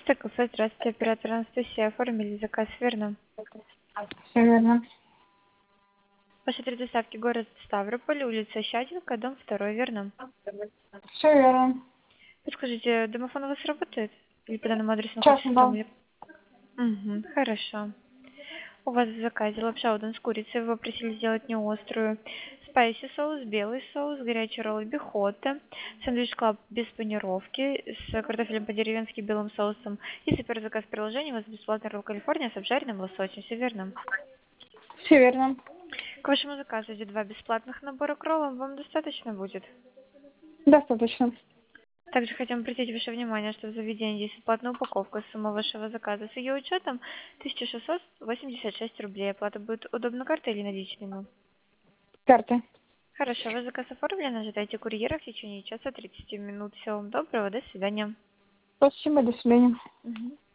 Кафе, здравствуйте, оператор Анастасия. Оформили заказ, верно? Все верно. Ваши три доставки: город Ставрополь, улица Щадинка, дом 2, верно? Все верно. Подскажите, домофон у вас работает? Или по данному адресу находится Честно, в да. доме? Угу, хорошо. У вас в заказе лапша удон с курицей, вы попросили сделать не острую. Спайси соус, белый соус, горячий ролл бихота, сэндвич клаб без панировки, с картофелем по-деревенски белым соусом. И супер заказ приложения, у вас бесплатный ролл Калифорния с обжаренным лососем, все верно? Все верно. К вашему заказу идет 2 бесплатных набора к роллам, вам достаточно будет? Достаточно. Также хотим обратить ваше внимание, что в заведении есть платная упаковка. Сумма вашего заказа с ее учетом 1686 рублей. Оплата будет удобно картой или наличными? Карта. Хорошо, ваш заказ оформлен. Ожидайте курьера в течение часа 30 минут. Всего вам доброго, до свидания. Спасибо, до свидания. Мгм.